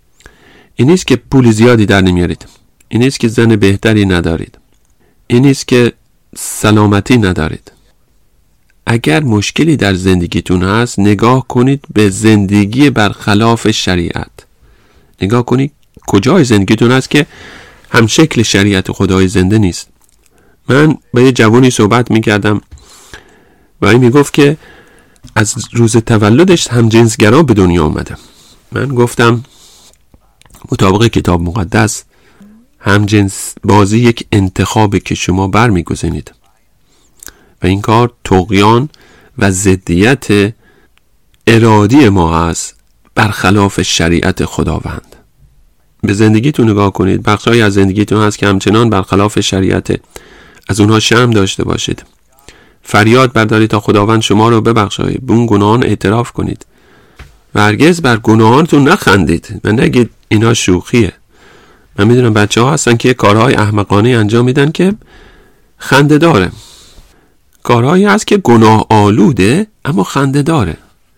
این نیست که پول زیادی در نمیارید، این نیست که زن بهتری ندارید، این نیست که سلامتی ندارید. اگر مشکلی در زندگیتون هست، نگاه کنید به زندگی برخلاف شریعت. نگاه کنید کجای زندگیتون هست که هم شکل شریعت خدای زنده نیست. من با یه جوانی صحبت میکردم و این میگفت که از روز تولدش هم جنسگرا به دنیا اومده. من گفتم مطابق کتاب مقدس هم جنس بازی یک انتخابه که شما بر میگذینید و این کار طغیان و ضدیت ارادی ما هست برخلاف شریعت خداوند. به زندگیتون نگاه کنید، بخشایی از زندگیتون هست که همچنان برخلاف شریعت، از اونها شرم داشته باشید. فریاد بردارید تا خداوند شما رو ببخشه، به اون گناهان اعتراف کنید و هرگز بر گناهانتون نخندید و نگید اینا شوخیه. من میدونم بچه ها هستن که کارهای احمقانه انجام میدن که خنده داره، کارهایی هست که گناه آلوده اما خنده داره.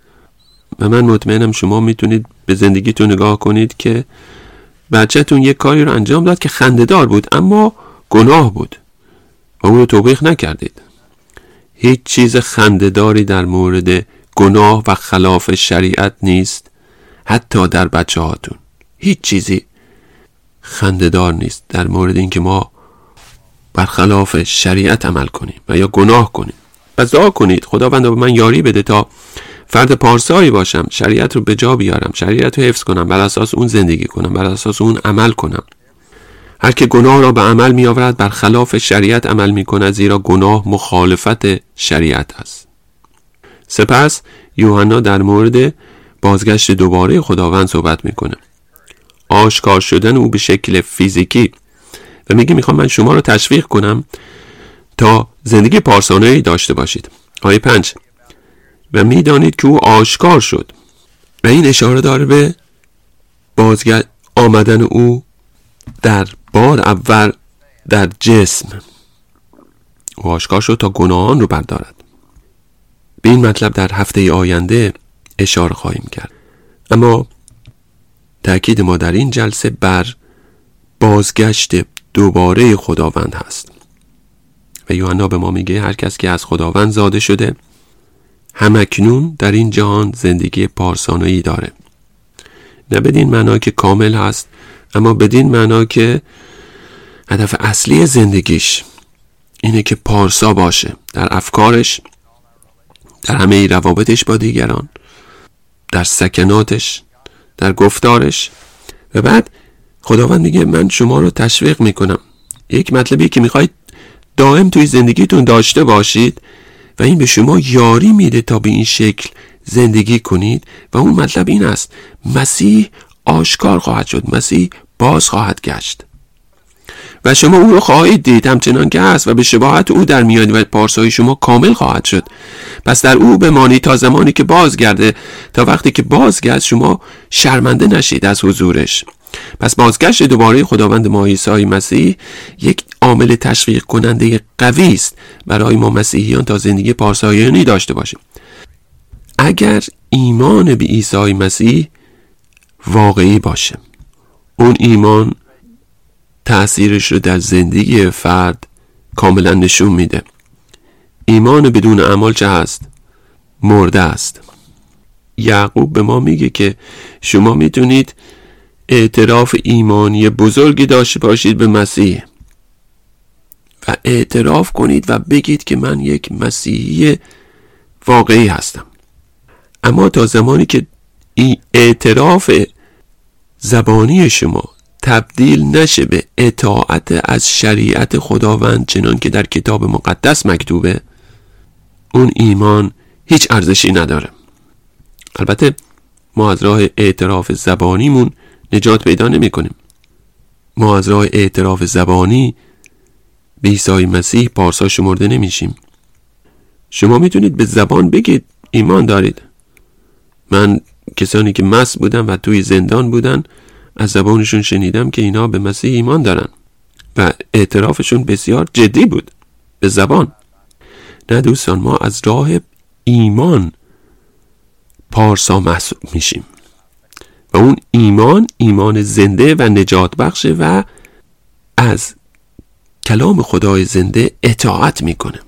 و من مطمئنم شما میتونید به زندگیتون نگاه کنید که بچه‌تون یک کاری رو انجام داد که خنده دار بود اما گناه بود و اون رو توبیخ نکردید. هیچ چیز خنده‌داری در مورد گناه و خلاف شریعت نیست، حتی در بچه هاتون هیچ چیزی خنده‌دار نیست در مورد اینکه ما برخلاف شریعت عمل کنیم و یا گناه کنیم. پس دعا کنید خداوند به من یاری بده تا فرد پارسایی باشم، شریعت رو به جا بیارم، شریعت رو حفظ کنم، بر اساس اون زندگی کنم، بر اساس اون عمل کنم. هر که گناه را به عمل می آورد بر خلاف شریعت عمل می کند، زیرا گناه مخالفت شریعت است. سپس یوحنا در مورد بازگشت دوباره خداوند صحبت می کنه، آشکار شدن او به شکل فیزیکی، و میگه میخوام من شما رو تشویق کنم تا زندگی پارسانه‌ای داشته باشید. آیه پنج، و میدانید که او آشکار شد، و این اشاره داره به بازگشت آمدن او در بار اول در جسم. او آشکار شد تا گناهان رو بردارد. به این مطلب در هفته آینده اشاره خواهیم کرد، اما تأکید ما در این جلسه بر بازگشت دوباره خداوند هست. و یوحنا به ما میگه هر کس که از خداوند زاده شده همکنون در این جهان زندگی پارسانه‌ای داره. نه بدین معنا که کامل هست، اما بدین معنا که هدف اصلی زندگیش اینه که پارسا باشه در افکارش، در همه روابطش با دیگران، در سکناتش، در گفتارش. و بعد خداوند میگه من شما رو تشویق میکنم. یک مطلبی که میخواید دائم توی زندگیتون داشته باشید و این به شما یاری میده تا به این شکل زندگی کنید، و اون مطلب این است: مسیح آشکار خواهد شد، مسیح باز خواهد گشت و شما او رو خواهید دید همچنان که هست و به شباهت او در میاد و پارسایی شما کامل خواهد شد. پس در او بمانید تا زمانی که بازگرده، تا وقتی که بازگشت شما شرمنده نشید از حضورش. پس بازگشت دوباره خداوند ما عیسی مسیح یک عامل تشویق کننده قوی است برای ما مسیحیان تا زندگی پارسایانی داشته باشیم. اگر ایمان به عیسی مسیح واقعی باشه، اون ایمان تأثیرش رو در زندگی فرد کاملا نشون میده. ایمان بدون عمل چه هست؟ مرده است. یعقوب به ما میگه که شما میتونید اعتراف ایمانی بزرگی داشته باشید به مسیح و اعتراف کنید و بگید که من یک مسیحی واقعی هستم، اما تا زمانی که این اعتراف زبانی شما تبدیل نشه به اطاعت از شریعت خداوند چنان که در کتاب مقدس مکتوبه، اون ایمان هیچ ارزشی نداره. البته ما از راه اعتراف زبانیمون نجات پیدا نمی کنیم. ما از راه اعتراف زبانی به عیسی مسیح پارسا شمرده نمیشیم. شما میتونید به زبان بگید ایمان دارید. من کسانی که مست بودن و توی زندان بودن از زبانشون شنیدم که اینا به مسیح ایمان دارن و اعترافشون بسیار جدی بود به زبان. نه دوستان، ما از راه ایمان پارسا محسوب میشیم و اون ایمان ایمان زنده و نجات بخشه و از کلام خدای زنده اطاعت میکنه.